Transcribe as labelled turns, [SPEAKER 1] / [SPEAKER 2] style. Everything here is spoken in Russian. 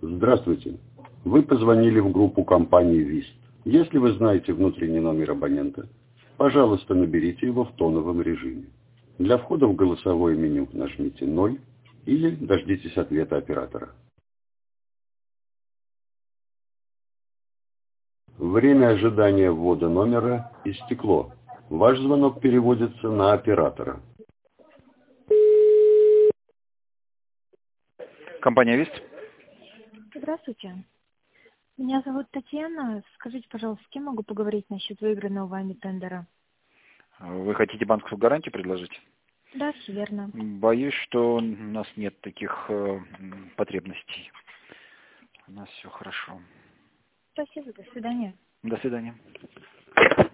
[SPEAKER 1] Здравствуйте. Вы позвонили в группу компании ВИСТ. Если вы знаете внутренний номер абонента, пожалуйста, наберите его в тоновом режиме. Для входа в голосовое меню нажмите 0 или дождитесь ответа оператора. Время ожидания ввода номера истекло. Ваш звонок переводится на оператора.
[SPEAKER 2] Компания ВИСТ.
[SPEAKER 3] Здравствуйте. Меня зовут Татьяна. Скажите, пожалуйста, с кем могу поговорить насчет выигранного вами тендера?
[SPEAKER 2] Вы хотите банковскую гарантию предложить?
[SPEAKER 3] Да, все верно.
[SPEAKER 2] Боюсь, что у нас нет таких потребностей. У нас все хорошо.
[SPEAKER 3] Спасибо, до свидания.
[SPEAKER 2] До свидания.